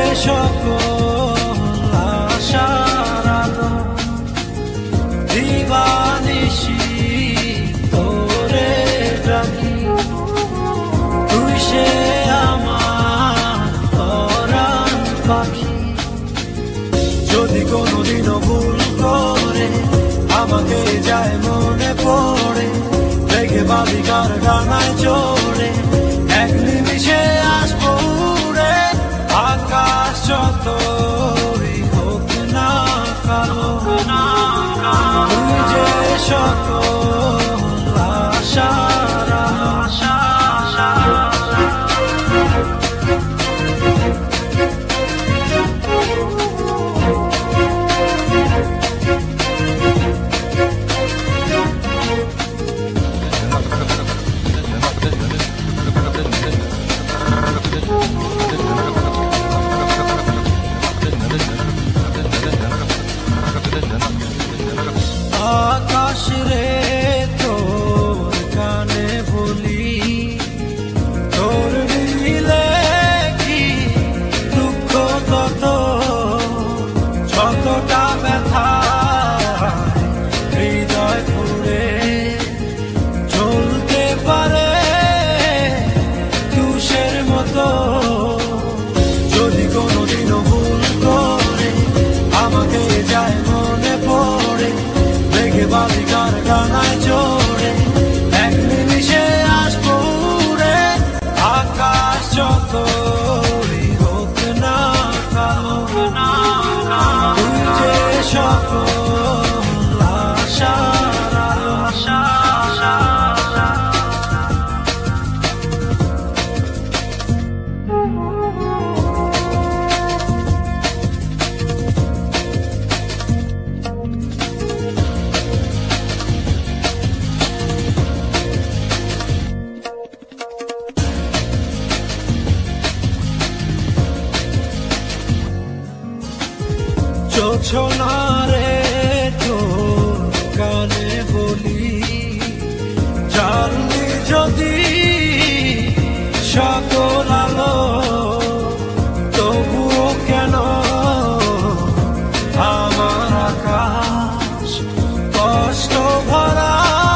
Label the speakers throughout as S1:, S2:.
S1: সকল আশার আলো দিবানিশি তোরে ডাকি, তুই সে আমার পরাণ পাখি। যদি কোনোদিনও ভুল করে আমাকে যায় মনে পড়ে, রেখে বালিকার ডানায় চড়ে এক নিমিষে আসবো উড়ে। আকাশ যতই হোক না কালো, তুই যে সকল আশার আশা। আকাশ রে তোর কানে বলি, তোর দিলে কি দুঃখ তত, যতটা ব্যথা হৃদয় পুড়ে চলতে পারে তুষের মতো। যদি কোনোদিনও ভুল করে আমাকে যায় মনে পড়ে, রেখে বালিকার ডানায় চড়ে এক নিমিষে আসবো উড়ে। আকাশ যতই হোক না কালো, তুই যে সকল আশার আশা। জোছনারে তোর কানে বলি, জানলি যদি সকল আলো, তবুও কেন আমার আকাশ কষ্ট ভরা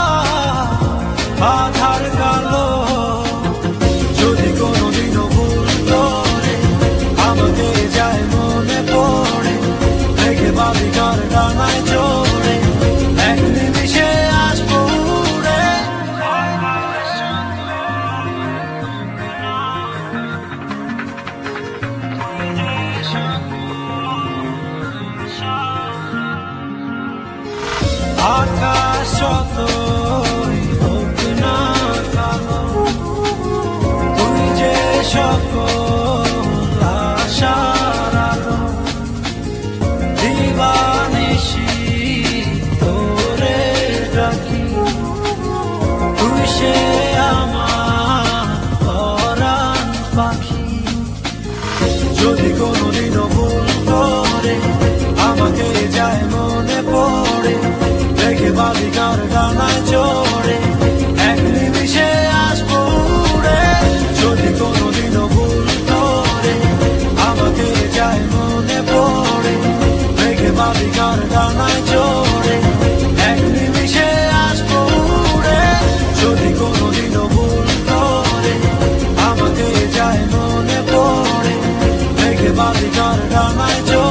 S1: আধার কালো। যদি কোনোদিনও ভুল করে আমাকে যায় মনে পড়ে, রেখে বালিকার ডানায় চড়ে এক নিমিষে আসবো উড়ে। আকাশ যতই হোক না কালো, তুই যে সকল আশার আলো দিবানিশি তোরে ডাকি, তুই সে আমার পরাণ পাখি। যদি কোনোদিনও ভুল করে আমাকে যায় মনে পড়ে, রেখে বালিকার ডানায় চড়ে এক নিমিষে আসবো উড়ে। যদি কোনোদিনও ভুল করে আমাকে যায় মনে পড়ে, রেখে বালিকার ডানায় চড়ে এক নিমিষে আসবো উড়ে। যদি কোনোদিনও ভুল করে আমাকে যায় মনে পড়ে, রেখে বালিকার ডানায় চড়ে।